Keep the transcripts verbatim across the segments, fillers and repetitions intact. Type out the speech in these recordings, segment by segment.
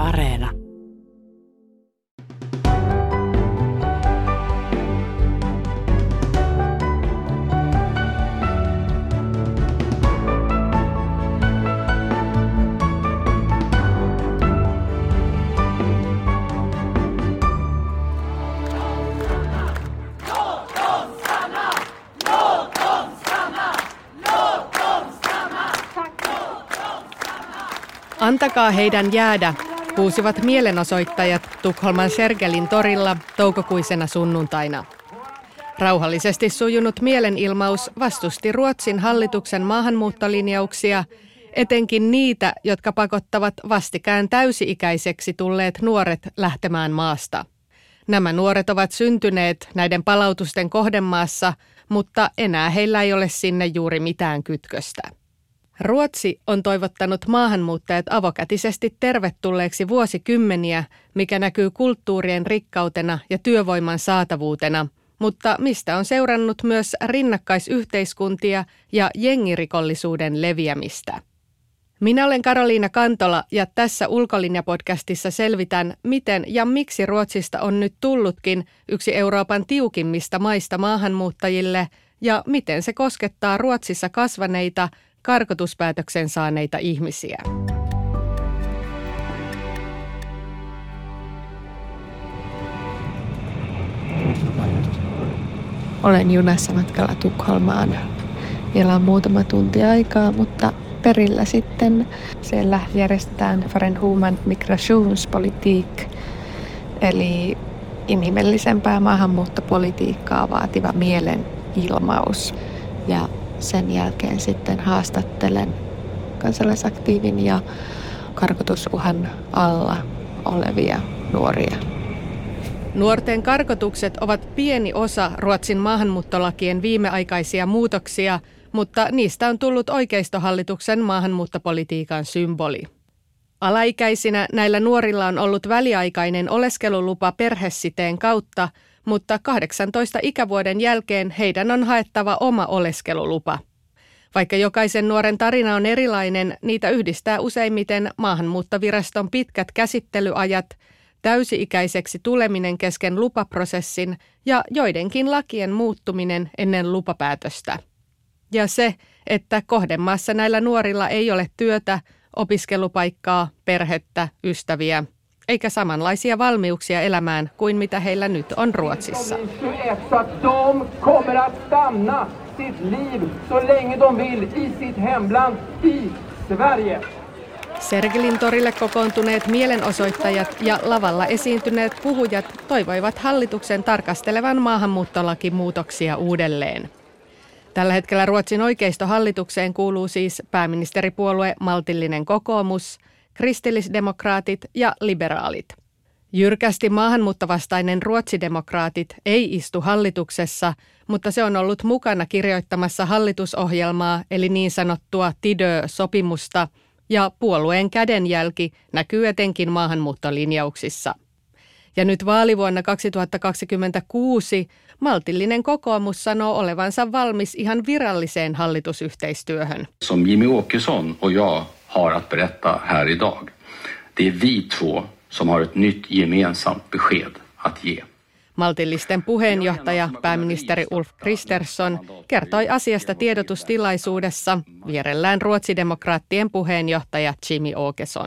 Areena. Antakaa heidän jäädä, huusivat mielenosoittajat Tukholman Sergelin torilla toukokuisena sunnuntaina. Rauhallisesti sujunut mielenilmaus vastusti Ruotsin hallituksen maahanmuuttolinjauksia, etenkin niitä, jotka pakottavat vastikään täysi-ikäiseksi tulleet nuoret lähtemään maasta. Nämä nuoret ovat syntyneet näiden palautusten kohdemaassa, mutta enää heillä ei ole sinne juuri mitään kytköstä. Ruotsi on toivottanut maahanmuuttajat avokätisesti tervetulleeksi vuosikymmeniä, mikä näkyy kulttuurien rikkautena ja työvoiman saatavuutena, mutta mistä on seurannut myös rinnakkaisyhteiskuntia ja jengirikollisuuden leviämistä. Minä olen Karoliina Kantola ja tässä Ulkolinja-podcastissa selvitän, miten ja miksi Ruotsista on nyt tullutkin yksi Euroopan tiukimmista maista maahanmuuttajille ja miten se koskettaa Ruotsissa kasvaneita karkotuspäätöksen saaneita ihmisiä. Olen junassa matkalla Tukholmaan. Vielä on muutama tunti aikaa, mutta perillä sitten siellä järjestetään för en human migrationspolitik, eli inhimillisempää maahanmuuttopolitiikkaa vaativa mielenilmaus. Ja sen jälkeen sitten haastattelen kansalaisaktiivin ja karkotusuhan alla olevia nuoria. Nuorten karkotukset ovat pieni osa Ruotsin maahanmuuttolakien viimeaikaisia muutoksia, mutta niistä on tullut oikeistohallituksen maahanmuuttopolitiikan symboli. Alaikäisinä näillä nuorilla on ollut väliaikainen oleskelulupa perhesiteen kautta, mutta kahdeksantoista ikävuoden jälkeen heidän on haettava oma oleskelulupa. Vaikka jokaisen nuoren tarina on erilainen, niitä yhdistää useimmiten maahanmuuttoviraston pitkät käsittelyajat, täysi-ikäiseksi tuleminen kesken lupaprosessin ja joidenkin lakien muuttuminen ennen lupapäätöstä. Ja se, että kohdemaassa näillä nuorilla ei ole työtä, opiskelupaikkaa, perhettä, ystäviä, eikä samanlaisia valmiuksia elämään kuin mitä heillä nyt on Ruotsissa. Sergelin torille kokoontuneet mielenosoittajat ja lavalla esiintyneet puhujat toivoivat hallituksen tarkastelevan maahanmuuttolakimuutoksia uudelleen. Tällä hetkellä Ruotsin oikeistohallitukseen kuuluu siis pääministeripuolue Maltillinen kokoomus, kristillisdemokraatit ja liberaalit. Jyrkästi maahanmuuttovastainen ruotsidemokraatit ei istu hallituksessa, mutta se on ollut mukana kirjoittamassa hallitusohjelmaa eli niin sanottua Tidö-sopimusta, ja puolueen kädenjälki näkyy etenkin maahanmuuttolinjauksissa. Ja nyt vaalivuonna kaksituhattakaksikymmentäkuusi maltillinen kokoomus sanoo olevansa valmis ihan viralliseen hallitusyhteistyöhön. Som Jimmy Åkesson och jag har att berätta här idag. Det är vi två som har ett nytt gemensamt besked att ge. Maltillisten puheenjohtaja, pääministeri Ulf Kristersson, kertoi asiasta tiedotustilaisuudessa vierellään ruotsidemokraattien puheenjohtaja Jimmy Åkesson.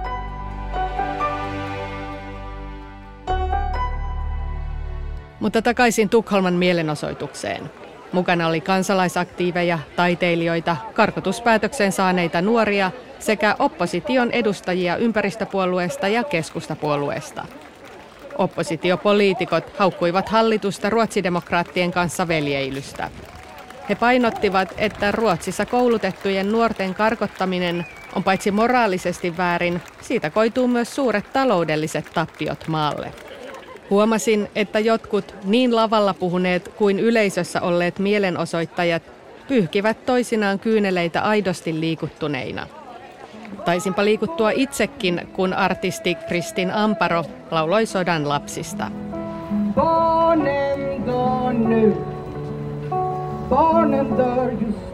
Mutta takaisin Tukholman mielenosoitukseen. Mukana oli kansalaisaktiiveja, taiteilijoita, karkotuspäätöksen saaneita nuoria sekä opposition edustajia ympäristöpuolueesta ja keskustapuolueesta. Oppositiopoliitikot haukkuivat hallitusta ruotsidemokraattien kanssa veljeilystä. He painottivat, että Ruotsissa koulutettujen nuorten karkottaminen on paitsi moraalisesti väärin, siitä koituu myös suuret taloudelliset tappiot maalle. Huomasin, että jotkut niin lavalla puhuneet kuin yleisössä olleet mielenosoittajat pyyhkivät toisinaan kyyneleitä aidosti liikuttuneina. Taisinpa liikuttua itsekin, kun artisti Kristin Amparo lauloi sodan lapsista. Barnen dör nu, barnen dör just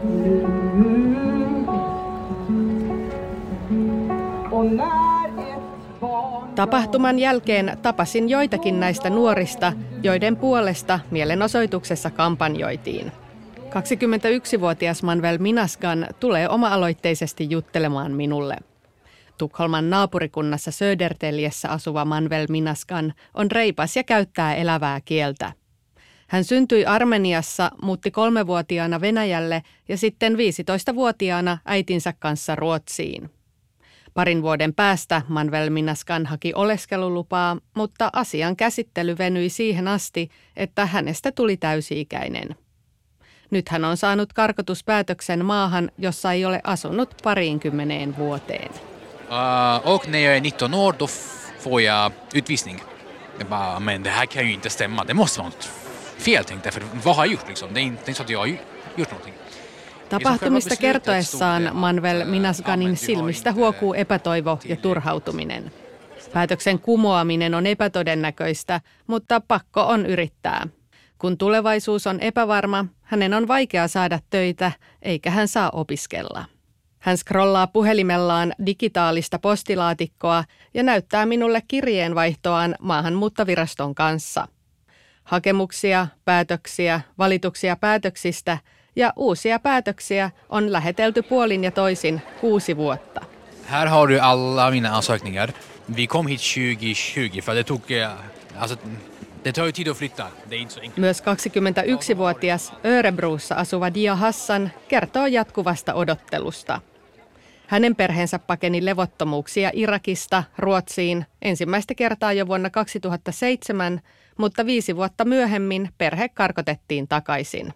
nu. Och när ett barn Tapahtuman jälkeen tapasin joitakin näistä nuorista, joiden puolesta mielenosoituksessa kampanjoitiin. kaksikymmentäyksivuotias Manuel Minascan tulee oma-aloitteisesti juttelemaan minulle. Tukholman naapurikunnassa Södertäljessä asuva Manuel Minascan on reipas ja käyttää elävää kieltä. Hän syntyi Armeniassa, muutti kolmevuotiaana Venäjälle ja sitten viisitoistavuotiaana äitinsä kanssa Ruotsiin. Parin vuoden päästä Manuel Minascan haki oleskelulupaa, mutta asian käsittely venyi siihen asti, että hänestä tuli täysi-ikäinen. Nyt hän on saanut karkotuspäätöksen maahan, jossa ei ole asunut pariinkymmeneen vuoteen. Uh, och när jag är nitton år då får jag utvisning. Jag bara, men det här kan ju inte stämma. Det måste vara något fel, tänkte jag. För vad har jag gjort liksom? Det är inte så att jag har gjort någonting. Tapahtumista kertoessaan Manuel Minascanin silmistä huokuu epätoivo ja turhautuminen. Päätöksen kumoaminen on epätodennäköistä, mutta pakko on yrittää. Kun tulevaisuus on epävarma, hänen on vaikea saada töitä, eikä hän saa opiskella. Hän scrollaa puhelimellaan digitaalista postilaatikkoa ja näyttää minulle kirjeenvaihtoaan maahanmuuttoviraston kanssa. Hakemuksia, päätöksiä, valituksia päätöksistä ja uusia päätöksiä on lähetelty puolin ja toisin kuusi vuotta. Här har du alla mina ansökningar. Vi kom hit tjugo tjugo för det tog alltså det tar ju tid att flytta. Det är inte så enkelt. Myös kaksikymmentäyksivuotias Örebrossa asuva Dia Hassan kertoo jatkuvasta odottelusta. Hänen perheensä pakeni levottomuuksia Irakista Ruotsiin ensimmäistä kertaa jo vuonna kaksituhattaseitsemän, mutta viisi vuotta myöhemmin perhe karkotettiin takaisin.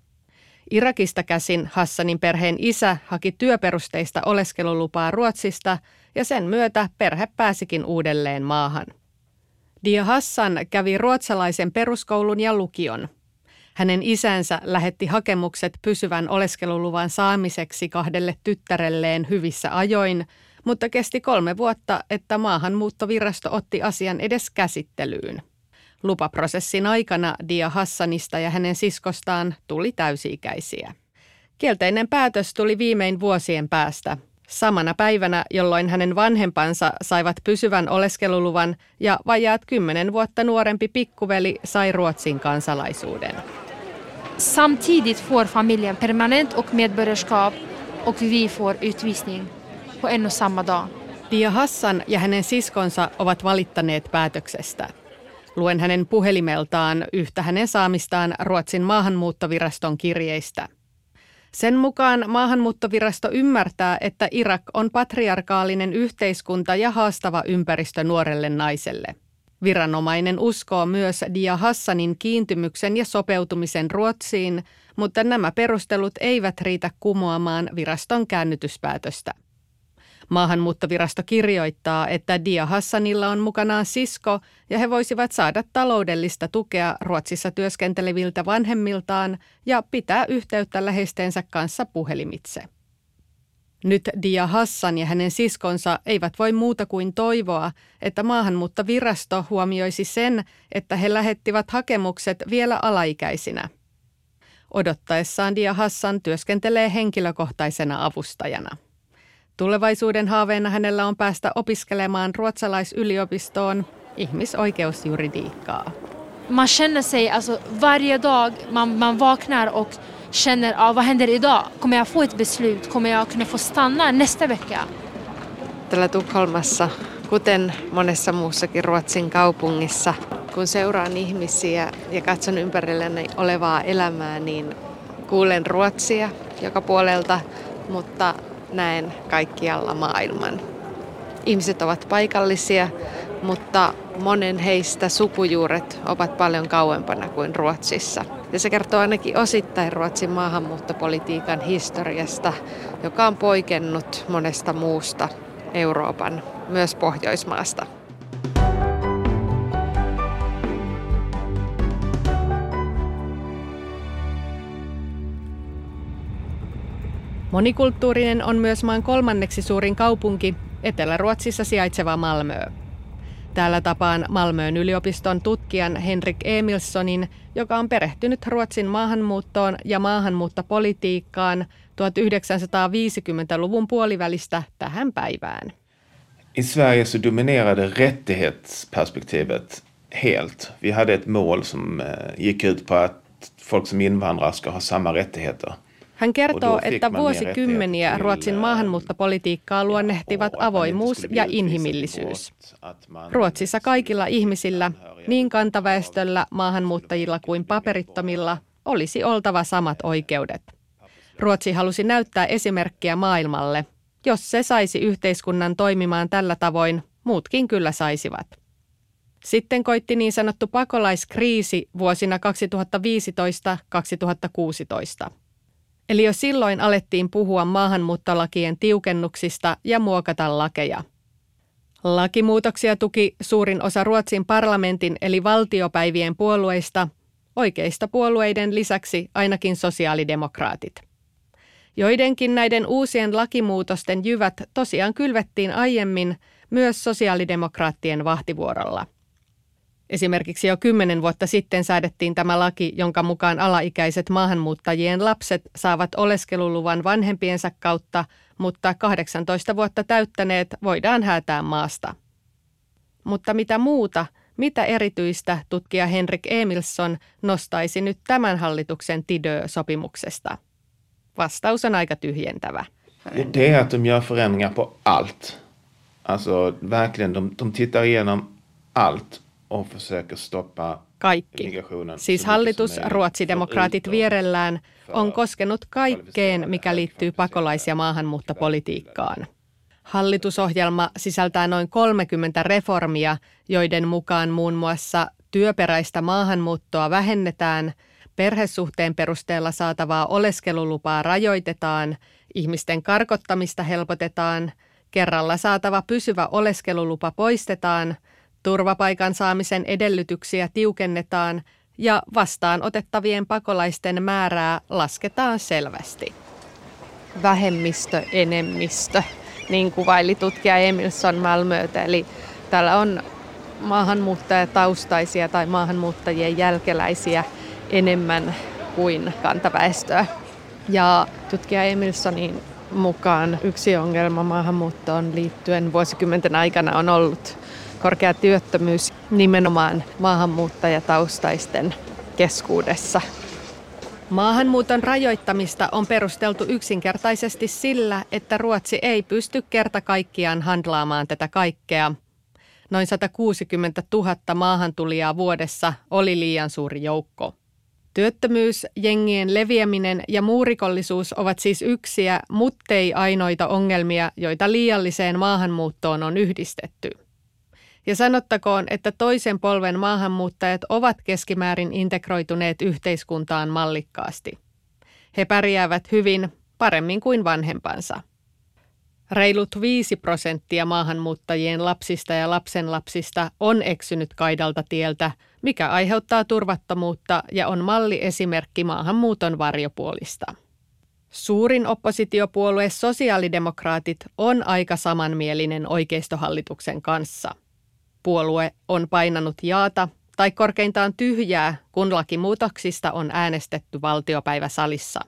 Irakista käsin Hassanin perheen isä haki työperusteista oleskelulupaa Ruotsista ja sen myötä perhe pääsikin uudelleen maahan. Dia Hassan kävi ruotsalaisen peruskoulun ja lukion. Hänen isänsä lähetti hakemukset pysyvän oleskeluluvan saamiseksi kahdelle tyttärelleen hyvissä ajoin, mutta kesti kolme vuotta, että maahanmuuttovirasto otti asian edes käsittelyyn. Lupaprosessin aikana Dia Hassanista ja hänen siskostaan tuli täysi-ikäisiä. Kielteinen päätös tuli viimein vuosien päästä, samana päivänä, jolloin hänen vanhempansa saivat pysyvän oleskeluluvan ja vajaat kymmenen vuotta nuorempi pikkuveli sai Ruotsin kansalaisuuden. Samtidigt får familjen permanent och medborgarskap och vi får utvisning på en och samma dag. Dia Hassan ja hänen siskonsa ovat valittaneet päätöksestä. Luen hänen puhelimeltaan yhtä hänen saamistaan Ruotsin maahanmuuttoviraston kirjeistä. Sen mukaan maahanmuuttovirasto ymmärtää, että Irak on patriarkaalinen yhteiskunta ja haastava ympäristö nuorelle naiselle. Viranomainen uskoo myös Dia Hassanin kiintymyksen ja sopeutumisen Ruotsiin, mutta nämä perustelut eivät riitä kumoamaan viraston käännytyspäätöstä. Maahanmuuttovirasto kirjoittaa, että Dia Hassanilla on mukanaan sisko ja he voisivat saada taloudellista tukea Ruotsissa työskenteleviltä vanhemmiltaan ja pitää yhteyttä läheistensä kanssa puhelimitse. Nyt Dia Hassan ja hänen siskonsa eivät voi muuta kuin toivoa, että maahanmuuttovirasto huomioisi sen, että he lähettivät hakemukset vielä alaikäisinä. Odottaessaan Dia Hassan työskentelee henkilökohtaisena avustajana. Tulevaisuuden haaveena hänellä on päästä opiskelemaan ruotsalaisyliopistoon ihmisoikeusjuridiikkaa. Man känner sig alltså varje dag man man vaknar och känner ah, vad händer idag? Kommer jag få ett beslut? Kommer jag kunna få stanna nästa vecka? Tällä Tukholmassa, kuten monessa muussakin Ruotsin kaupungissa, kun seuraan ihmisiä ja katson ympärilleni olevaa elämää, niin kuulen ruotsia joka puolelta, mutta näen kaikkialla maailman. Ihmiset ovat paikallisia, mutta monen heistä sukujuuret ovat paljon kauempana kuin Ruotsissa. Ja se kertoo ainakin osittain Ruotsin maahanmuuttopolitiikan historiasta, joka on poikennut monesta muusta Euroopan, myös Pohjoismaasta. Monikulttuurinen on myös maan kolmanneksi suurin kaupunki, Etelä-Ruotsissa sijaitseva Malmö. Täällä tapaan Malmön yliopiston tutkijan Henrik Emilssonin, joka on perehtynyt Ruotsin maahanmuuttoon ja maahanmuuttopolitiikkaan tuhatyhdeksänsataaviisikymmentäluvun puolivälistä tähän päivään. I Sverige så dominerade rättighetsperspektivet helt. Vi hade ett mål som gick ut på att folk som invandrar ska ha samma rättigheter. Hän kertoo, että vuosikymmeniä Ruotsin maahanmuuttopolitiikkaa luonnehtivat avoimuus ja inhimillisyys. Ruotsissa kaikilla ihmisillä, niin kantaväestöllä, maahanmuuttajilla kuin paperittomilla, olisi oltava samat oikeudet. Ruotsi halusi näyttää esimerkkiä maailmalle. Jos se saisi yhteiskunnan toimimaan tällä tavoin, muutkin kyllä saisivat. Sitten koitti niin sanottu pakolaiskriisi vuosina kaksituhattaviisitoista kaksituhattakuusitoista. Eli jo silloin alettiin puhua maahanmuuttolakien tiukennuksista ja muokata lakeja. Lakimuutoksia tuki suurin osa Ruotsin parlamentin eli valtiopäivien puolueista, oikeista puolueiden lisäksi ainakin sosiaalidemokraatit. Joidenkin näiden uusien lakimuutosten jyvät tosiaan kylvettiin aiemmin myös sosiaalidemokraattien vahtivuorolla. Esimerkiksi jo kymmenen vuotta sitten säädettiin tämä laki, jonka mukaan alaikäiset maahanmuuttajien lapset saavat oleskeluluvan vanhempiensa kautta, mutta kahdeksantoista vuotta täyttäneet voidaan häätää maasta. Mutta mitä muuta, mitä erityistä tutkija Henrik Emilsson nostaisi nyt tämän hallituksen Tidö-sopimuksesta? Vastaus on aika tyhjentävä. Det är att de gör förändringar på allt. Alltså verkligen, de, de tittar igenom allt. Kaikki. Siis hallitus, ruotsidemokraatit vierellään, on koskenut kaikkeen, mikä liittyy pakolais- ja maahanmuuttopolitiikkaan. Hallitusohjelma sisältää noin kolmekymmentä reformia, joiden mukaan muun muassa työperäistä maahanmuuttoa vähennetään, perhesuhteen perusteella saatavaa oleskelulupaa rajoitetaan, ihmisten karkottamista helpotetaan, kerralla saatava pysyvä oleskelulupa poistetaan, turvapaikan saamisen edellytyksiä tiukennetaan ja vastaanotettavien pakolaisten määrää lasketaan selvästi. Vähemmistö, enemmistö, niin kuvaili tutkija Emilsson Malmötä. Eli täällä on maahanmuuttajataustaisia tai maahanmuuttajien jälkeläisiä enemmän kuin kantaväestöä. Ja tutkija Emilssonin mukaan yksi ongelma maahanmuuttoon liittyen vuosikymmenten aikana on ollut korkea työttömyys nimenomaan maahanmuuttajataustaisten keskuudessa. Maahanmuuton rajoittamista on perusteltu yksinkertaisesti sillä, että Ruotsi ei pysty kerta kaikkiaan handlaamaan tätä kaikkea. Noin satakuusikymmentätuhatta maahantulijaa vuodessa oli liian suuri joukko. Työttömyys, jengien leviäminen ja muurikollisuus ovat siis yksiä, muttei ainoita ongelmia, joita liialliseen maahanmuuttoon on yhdistetty. Ja sanottakoon, että toisen polven maahanmuuttajat ovat keskimäärin integroituneet yhteiskuntaan mallikkaasti. He pärjäävät hyvin, paremmin kuin vanhempansa. Reilut viisi prosenttia maahanmuuttajien lapsista ja lapsenlapsista on eksynyt kaidalta tieltä, mikä aiheuttaa turvattomuutta ja on malliesimerkki maahanmuuton varjopuolista. Suurin oppositiopuolue sosiaalidemokraatit on aika samanmielinen oikeistohallituksen kanssa. Puolue on painanut jaata tai korkeintaan tyhjää, kun lakimuutoksista on äänestetty valtiopäiväsalissa.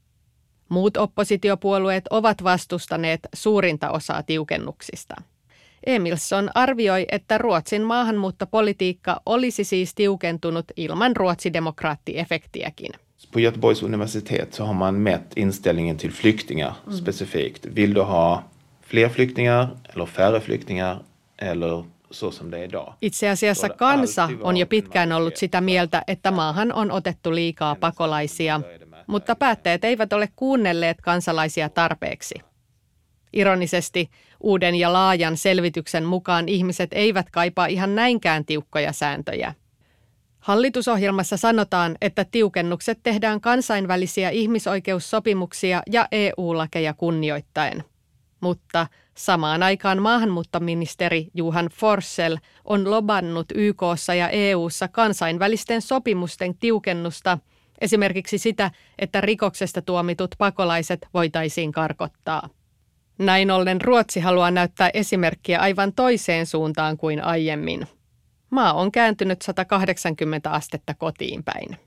Muut oppositiopuolueet ovat vastustaneet suurinta osaa tiukennuksista. Emilsson arvioi, että Ruotsin maahanmuuttopolitiikka olisi siis tiukentunut ilman ruotsidemokraattiefektiäkin. På Göteborgs universitet så har man mätt inställningen till flyktingar mm. specifikt. Vill du ha fler flyktingar eller färre flyktingar eller så som det är idag? Itse asiassa kansa on jo pitkään ollut sitä mieltä, että maahan on otettu liikaa pakolaisia, mutta päättäjät eivät ole kuunnelleet kansalaisia tarpeeksi. Ironisesti uuden ja laajan selvityksen mukaan ihmiset eivät kaipaa ihan näinkään tiukkoja sääntöjä. Hallitusohjelmassa sanotaan, että tiukennukset tehdään kansainvälisiä ihmisoikeussopimuksia ja E U-lakeja kunnioittaen. Mutta samaan aikaan maahanmuuttoministeri Johan Forssell on lobannut Y K:ssa ja E U:ssa kansainvälisten sopimusten tiukennusta, esimerkiksi sitä, että rikoksesta tuomitut pakolaiset voitaisiin karkottaa. Näin ollen Ruotsi haluaa näyttää esimerkkiä aivan toiseen suuntaan kuin aiemmin. Maa on kääntynyt sata kahdeksankymmentä astetta kotiin päin.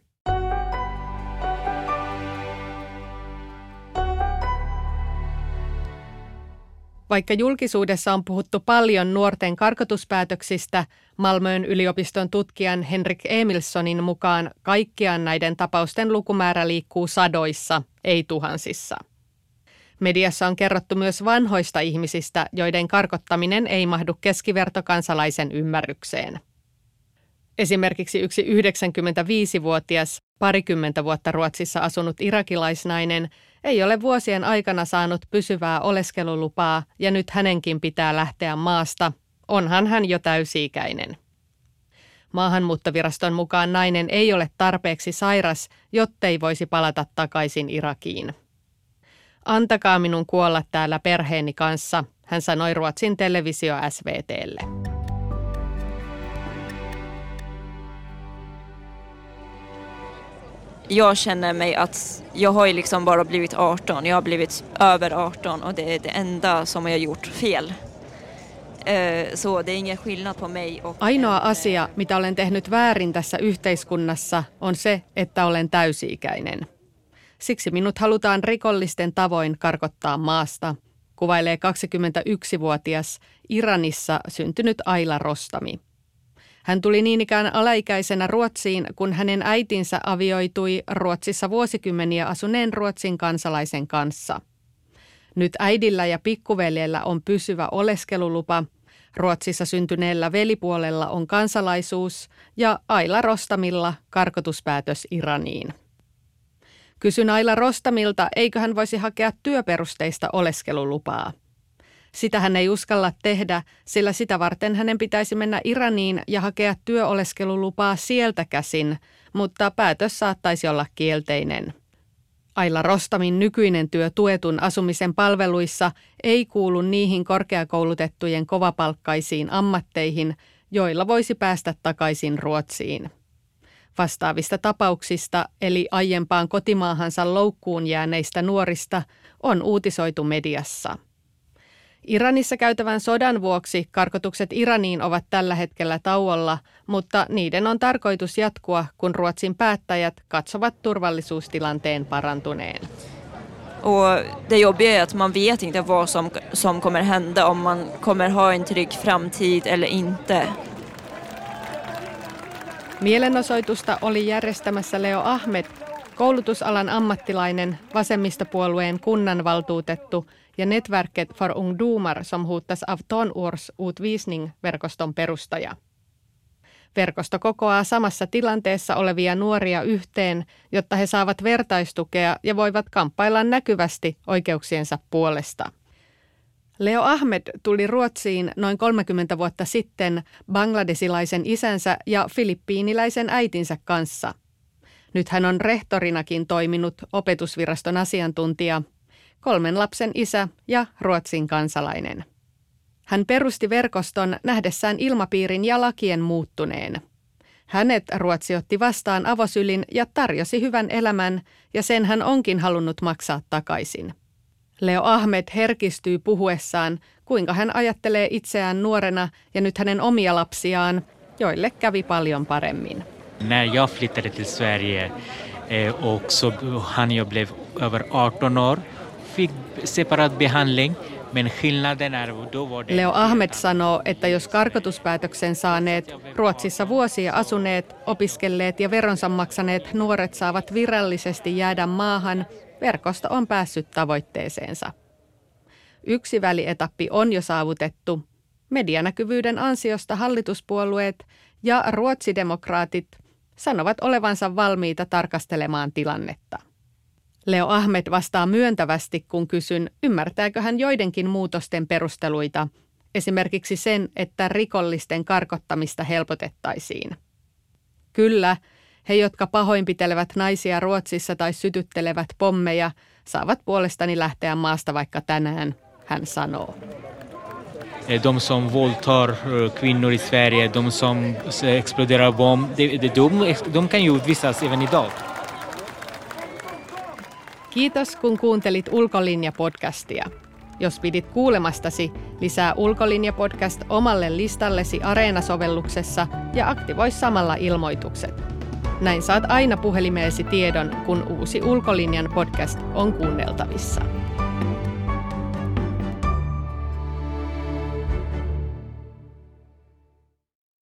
Vaikka julkisuudessa on puhuttu paljon nuorten karkotuspäätöksistä, Malmön yliopiston tutkijan Henrik Emilssonin mukaan kaikkiaan näiden tapausten lukumäärä liikkuu sadoissa, ei tuhansissa. Mediassa on kerrottu myös vanhoista ihmisistä, joiden karkottaminen ei mahdu keskivertokansalaisen ymmärrykseen. Esimerkiksi yksi yhdeksänkymmentäviisivuotias, parikymmentä vuotta Ruotsissa asunut irakilaisnainen ei ole vuosien aikana saanut pysyvää oleskelulupaa ja nyt hänenkin pitää lähteä maasta, onhan hän jo täysi-ikäinen. Maahanmuuttoviraston mukaan nainen ei ole tarpeeksi sairas, jottei voisi palata takaisin Irakiin. Antakaa minun kuolla täällä perheeni kanssa, hän sanoi Ruotsin televisio S V T:lle. Jag känner mig att jag har liksom bara blivit arton. Jag har blivit över arton och det är det enda som jag har gjort fel. Så det är ingen skillnad på mig och... Ainoa asia, mitä olen tehnyt väärin tässä yhteiskunnassa, on se, että olen täysi-ikäinen. Siksi minut halutaan rikollisten tavoin karkottaa maasta, kuvailee kaksikymmentäyksivuotias Iranissa syntynyt Ayla Rostami. Hän tuli niin ikään alaikäisenä Ruotsiin, kun hänen äitinsä avioitui Ruotsissa vuosikymmeniä asuneen Ruotsin kansalaisen kanssa. Nyt äidillä ja pikkuveljellä on pysyvä oleskelulupa, Ruotsissa syntyneellä velipuolella on kansalaisuus ja Ayla Rostamilla karkotuspäätös Iraniin. Kysyn Ayla Rostamilta, eikö hän voisi hakea työperusteista oleskelulupaa. Sitä hän ei uskalla tehdä, sillä sitä varten hänen pitäisi mennä Iraniin ja hakea työoleskelulupaa sieltä käsin, mutta päätös saattaisi olla kielteinen. Ayla Rostamin nykyinen työ tuetun asumisen palveluissa ei kuulu niihin korkeakoulutettujen kovapalkkaisiin ammatteihin, joilla voisi päästä takaisin Ruotsiin. Vastaavista tapauksista, eli aiempaan kotimaahansa loukkuun jääneistä nuorista, on uutisoitu mediassa. Iranissa käytävän sodan vuoksi karkotukset Iraniin ovat tällä hetkellä tauolla, mutta niiden on tarkoitus jatkua, kun Ruotsin päättäjät katsovat turvallisuustilanteen parantuneen. Och det jobbiga är att man vet inte vad som, som kommer hända, om man kommer ha en trygg framtid eller inte. Mielenosoitusta oli järjestämässä Leo Ahmed, koulutusalan ammattilainen, vasemmistopuolueen kunnanvaltuutettu ja Nätverket för ungdomar som hotas av tonårsutvisning-verkoston perustaja. Verkosto kokoaa samassa tilanteessa olevia nuoria yhteen, jotta he saavat vertaistukea ja voivat kamppailla näkyvästi oikeuksiensa puolesta. Leo Ahmed tuli Ruotsiin noin kolmekymmentä vuotta sitten bangladesilaisen isänsä ja filippiiniläisen äitinsä kanssa. Nyt hän on rehtorinakin toiminut opetusviraston asiantuntija, kolmen lapsen isä ja Ruotsin kansalainen. Hän perusti verkoston nähdessään ilmapiirin ja lakien muuttuneen. Hänet Ruotsi otti vastaan avosylin ja tarjosi hyvän elämän, ja sen hän onkin halunnut maksaa takaisin. Leo Ahmed herkistyy puhuessaan, kuinka hän ajattelee itseään nuorena ja nyt hänen omia lapsiaan, joille kävi paljon paremmin. När jag flyttade till Sverige eh, och så han jag blev över arton år, fick separat behandling, men skillnaden är då var det... Leo Ahmed sanoo, että jos karkotuspäätöksen saaneet, Ruotsissa vuosia asuneet, opiskelleet ja veronsa maksaneet nuoret saavat virallisesti jäädä maahan, verkosto on päässyt tavoitteeseensa. Yksi välietappi on jo saavutettu. Medianäkyvyyden ansiosta hallituspuolueet ja ruotsidemokraatit sanovat olevansa valmiita tarkastelemaan tilannetta. Leo Ahmed vastaa myöntävästi, kun kysyn, ymmärtääkö hän joidenkin muutosten perusteluita, esimerkiksi sen, että rikollisten karkottamista helpotettaisiin. Kyllä, he, jotka pahoinpitelevät naisia Ruotsissa tai sytyttelevät pommeja, saavat puolestani lähteä maasta vaikka tänään, hän sanoo. De som våldtar kvinnor i Sverige, de som exploderar bomb, de, de, de kan ju utvisas även idag. Kiitos, kun kuuntelit Ulkolinja-podcastia. Jos pidit kuulemastasi, lisää Ulkolinja-podcast omalle listallesi Areena-sovelluksessa ja aktivoi samalla ilmoitukset. Näin saat aina puhelimeesi tiedon, kun uusi Ulkolinjan podcast on kuunneltavissa.